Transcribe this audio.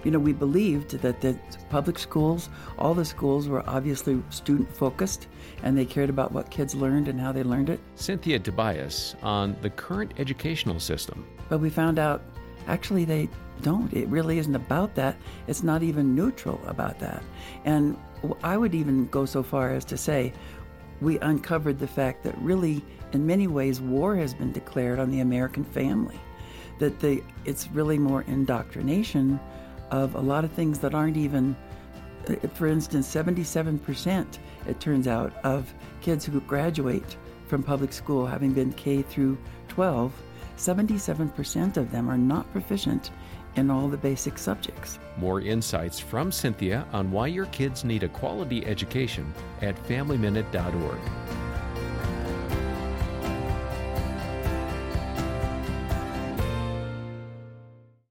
We believed that the public schools, all the schools were obviously student-focused, and they cared about what kids learned and how they learned it. Cynthia Tobias on the current educational system. But we found out, actually, they don't. It really isn't about that. It's not even neutral about that. And I would even go so far as to say we uncovered the fact that really, in many ways, war has been declared on the American family, that it's really more indoctrination of a lot of things that aren't even, for instance, 77%, it turns out, of kids who graduate from public school, having been K through 12, 77% of them are not proficient in all the basic subjects. More insights from Cynthia on why your kids need a quality education at FamilyMinute.org.